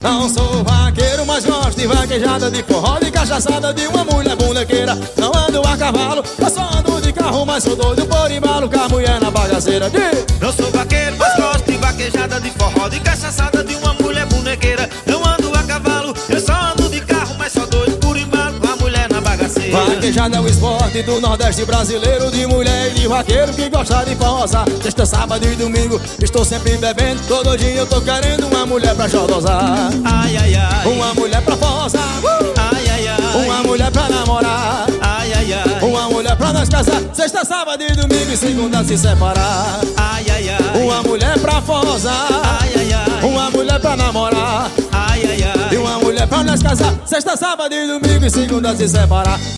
Não sou vaqueiro, mas gosto de vaquejada, de forró, de cachaçada, de uma mulher bonequeira. Não ando a cavalo, eu só ando de carro, mas sou doido por embalo com a mulher na bagaceira. Não sou vaqueiro, mas gosto de vaquejada, de forró, de cachaçada, de uma mulher bonequeira. Não ando a cavalo, eu só ando de carro, mas sou doido por embalo com a mulher na bagaceira. Vaquejada é o esporte do Nordeste brasileiro, de mulher e de vaqueiro que gosta de forrosar. Sexta, sábado e domingo estou sempre bebendo, todo dia eu tô querendo uma mulher pra xodosar. Ai, ai, ai. Uma mulher pra forrosar, Ai, ai, ai. uma mulher pra namorar, Ai, ai, ai. uma mulher pra nós casar. Sexta, sábado e domingo e segunda se separar. Ai, ai, ai. Uma mulher pra forrosar, Ai, ai, ai. uma mulher pra namorar, Ai, ai, ai. e uma mulher pra nós casar. Sexta, sábado e domingo e segunda se separar.